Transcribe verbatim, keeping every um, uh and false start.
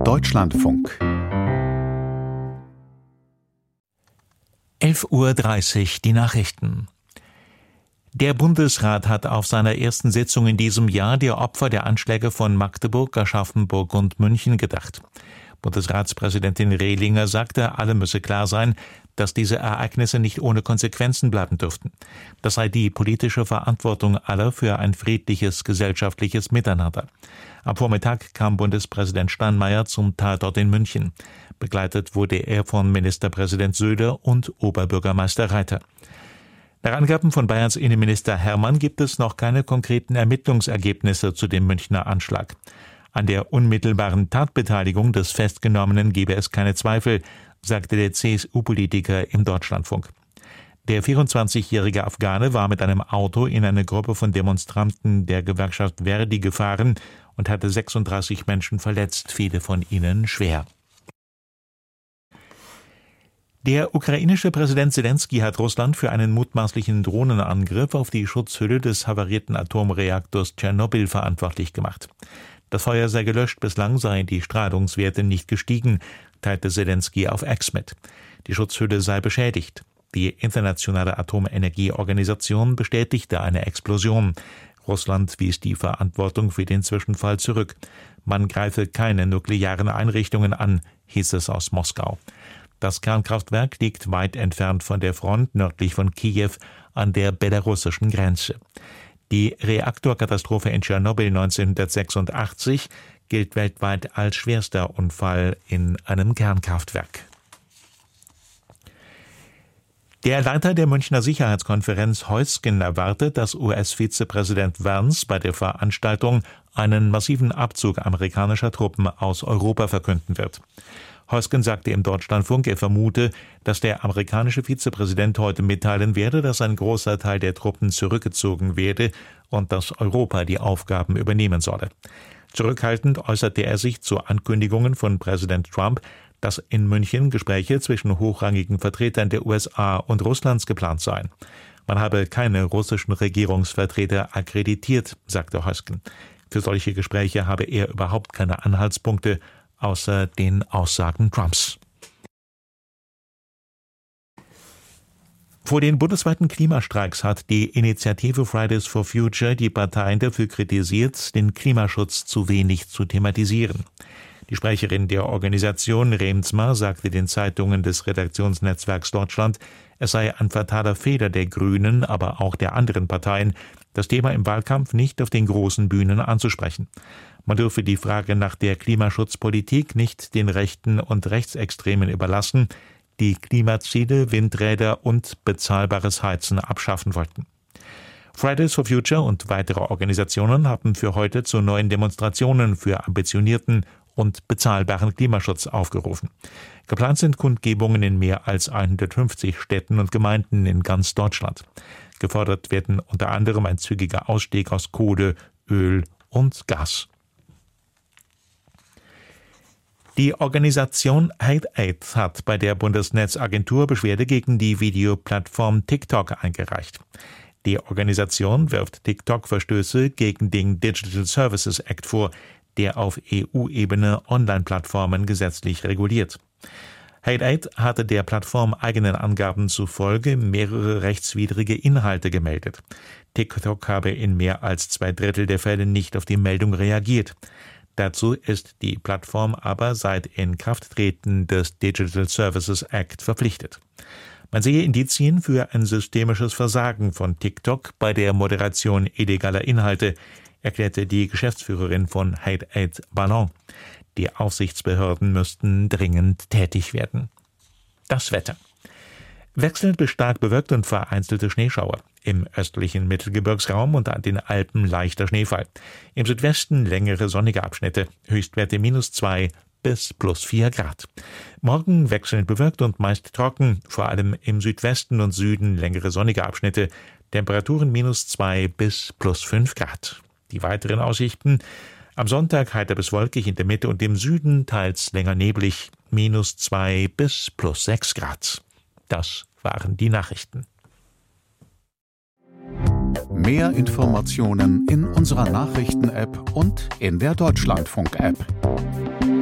Deutschlandfunk. elf Uhr dreißig, die Nachrichten. Der Bundesrat hat auf seiner ersten Sitzung in diesem Jahr der Opfer der Anschläge von Magdeburg, Aschaffenburg und München gedacht. Bundesratspräsidentin Rehlinger sagte, alle müsse klar sein, dass diese Ereignisse nicht ohne Konsequenzen bleiben dürften. Das sei die politische Verantwortung aller für ein friedliches gesellschaftliches Miteinander. Am Vormittag kam Bundespräsident Steinmeier zum Tatort in München. Begleitet wurde er von Ministerpräsident Söder und Oberbürgermeister Reiter. Nach Angaben von Bayerns Innenminister Hermann gibt es noch keine konkreten Ermittlungsergebnisse zu dem Münchner Anschlag. An der unmittelbaren Tatbeteiligung des Festgenommenen gebe es keine Zweifel, sagte der C S U-Politiker im Deutschlandfunk. Der vierundzwanzigjährige Afghane war mit einem Auto in eine Gruppe von Demonstranten der Gewerkschaft Verdi gefahren und hatte sechsunddreißig Menschen verletzt, viele von ihnen schwer. Der ukrainische Präsident Selenskyj hat Russland für einen mutmaßlichen Drohnenangriff auf die Schutzhülle des havarierten Atomreaktors Tschernobyl verantwortlich gemacht. Das Feuer sei gelöscht, bislang seien die Strahlungswerte nicht gestiegen, teilte Selenskyj auf X mit. Die Schutzhülle sei beschädigt. Die Internationale Atomenergieorganisation bestätigte eine Explosion. Russland wies die Verantwortung für den Zwischenfall zurück. Man greife keine nuklearen Einrichtungen an, hieß es aus Moskau. Das Kernkraftwerk liegt weit entfernt von der Front, nördlich von Kiew, an der belarussischen Grenze. Die Reaktorkatastrophe in Tschernobyl neunzehnhundertsechsundachtzig gilt weltweit als schwerster Unfall in einem Kernkraftwerk. Der Leiter der Münchner Sicherheitskonferenz Heusgen erwartet, dass U S-Vizepräsident Vance bei der Veranstaltung einen massiven Abzug amerikanischer Truppen aus Europa verkünden wird. Heusgen sagte im Deutschlandfunk, er vermute, dass der amerikanische Vizepräsident heute mitteilen werde, dass ein großer Teil der Truppen zurückgezogen werde und dass Europa die Aufgaben übernehmen solle. Zurückhaltend äußerte er sich zu Ankündigungen von Präsident Trump, dass in München Gespräche zwischen hochrangigen Vertretern der U S A und Russlands geplant seien. Man habe keine russischen Regierungsvertreter akkreditiert, sagte Heusgen. Für solche Gespräche habe er überhaupt keine Anhaltspunkte, außer den Aussagen Trumps. Vor den bundesweiten Klimastreiks hat die Initiative Fridays for Future die Parteien dafür kritisiert, den Klimaschutz zu wenig zu thematisieren. Die Sprecherin der Organisation, Reemtsma, sagte den Zeitungen des Redaktionsnetzwerks Deutschland, es sei ein fataler Fehler der Grünen, aber auch der anderen Parteien, das Thema im Wahlkampf nicht auf den großen Bühnen anzusprechen. Man dürfe die Frage nach der Klimaschutzpolitik nicht den Rechten und Rechtsextremen überlassen, die Klimaziele, Windräder und bezahlbares Heizen abschaffen wollten. Fridays for Future und weitere Organisationen haben für heute zu neuen Demonstrationen für ambitionierten und bezahlbaren Klimaschutz aufgerufen. Geplant sind Kundgebungen in mehr als hundertfünfzig Städten und Gemeinden in ganz Deutschland. Gefordert werden unter anderem ein zügiger Ausstieg aus Kohle, Öl und Gas. Die Organisation Hate Aid hat bei der Bundesnetzagentur Beschwerde gegen die Videoplattform TikTok eingereicht. Die Organisation wirft TikTok Verstöße gegen den Digital Services Act vor, der auf E U-Ebene Online-Plattformen gesetzlich reguliert. Hate Aid hatte der Plattform eigenen Angaben zufolge mehrere rechtswidrige Inhalte gemeldet. TikTok habe in mehr als zwei Drittel der Fälle nicht auf die Meldung reagiert. Dazu ist die Plattform aber seit Inkrafttreten des Digital Services Act verpflichtet. Man sehe Indizien für ein systemisches Versagen von TikTok bei der Moderation illegaler Inhalte, erklärte die Geschäftsführerin von Hate Aid Ballon. Die Aufsichtsbehörden müssten dringend tätig werden. Das Wetter. Wechselnd bis stark bewölkt und vereinzelte Schneeschauer. Im östlichen Mittelgebirgsraum und an den Alpen leichter Schneefall. Im Südwesten längere sonnige Abschnitte. Höchstwerte minus zwei bis plus vier Grad. Morgen wechselnd bewölkt und meist trocken. Vor allem im Südwesten und Süden längere sonnige Abschnitte. Temperaturen minus zwei bis plus fünf Grad. Die weiteren Aussichten. Am Sonntag heiter bis wolkig in der Mitte und im Süden, teils länger neblig. Minus zwei bis plus sechs Grad. Das waren die Nachrichten. Mehr Informationen in unserer Nachrichten-App und in der Deutschlandfunk-App.